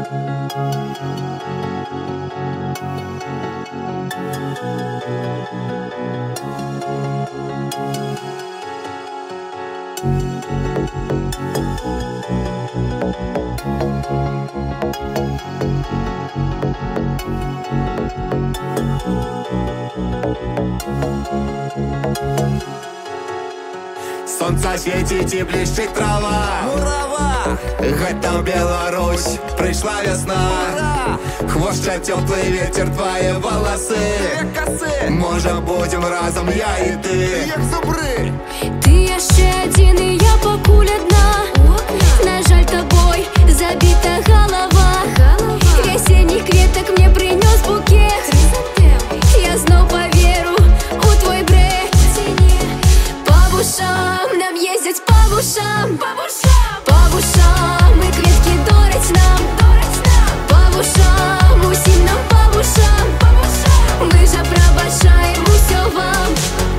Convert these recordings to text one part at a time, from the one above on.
Сонце світить і блищить трава. Мурава! Гэта Беларусь, прийшла весна. Ура! Хвоща теплый ветер твои волосы. Як коси! Може будем разом, я і ти. Як зубри! Ты ще один, и я покуль одна. На жаль, тобой забита голова. Весенних кветок мне принес букет. Я знов поверу у твой бред. По вушам нам ездить, по вушам. По вушам и кветки дорать нам. По вушам, усім нам по вушам. Мы же пробачаем усё вам.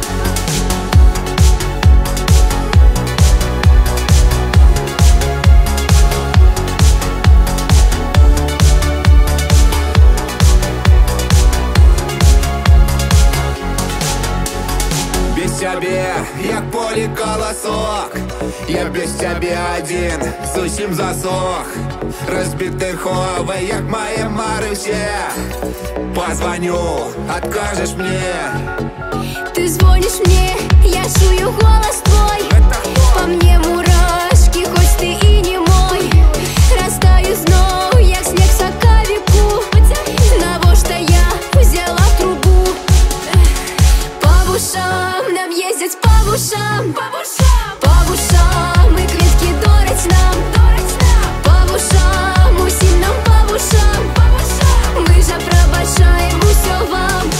Без тебе, як полі колосок. Я без тебе один, зусім засох. Разбитый ховай, як мои мары все. Позвоню, откажешь мне. Ты звонишь мне, я чую голос твой. По мне мурашки, хоть ты и не мой. Растаю знов, як снег соковику. Того, что я взяла в трубу. По ушам нам ездить, по ушам. По ушам и кветки дорать нам. По ушам, усім нам по ушам. Мы же пробачаем усё вам.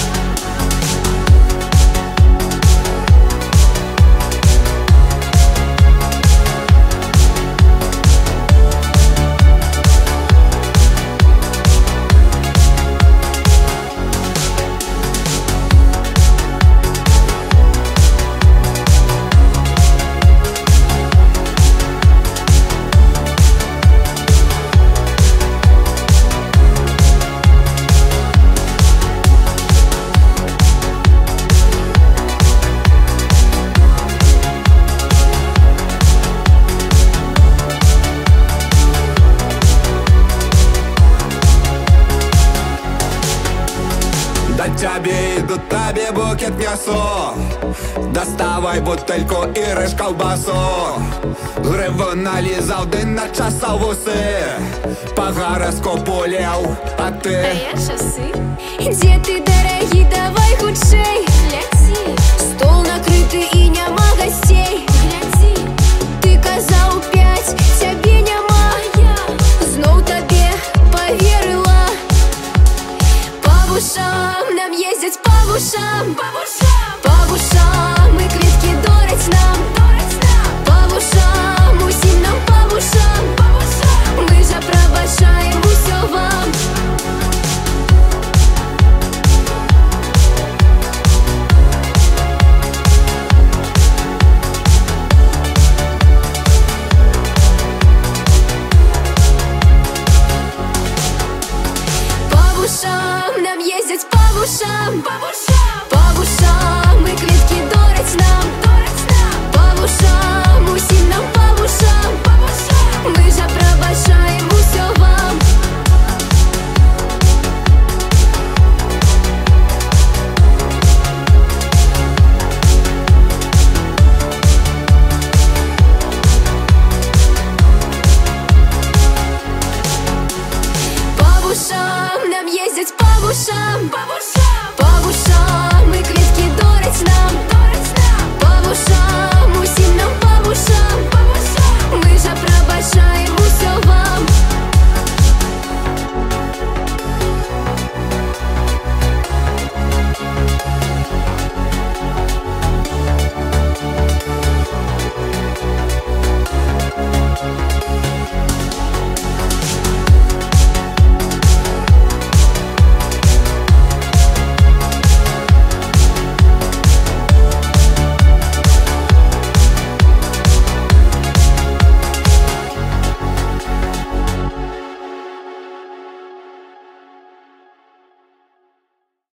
Тебе иду, тебе букет несу. Доставай бутыльку и рыж колбасу. Гриву нализал, ты начесал в усы. По гороскопу лев, а ты? А я часы. Где ты, дорогие, давай худшей. Стол накрытый и нема гостей.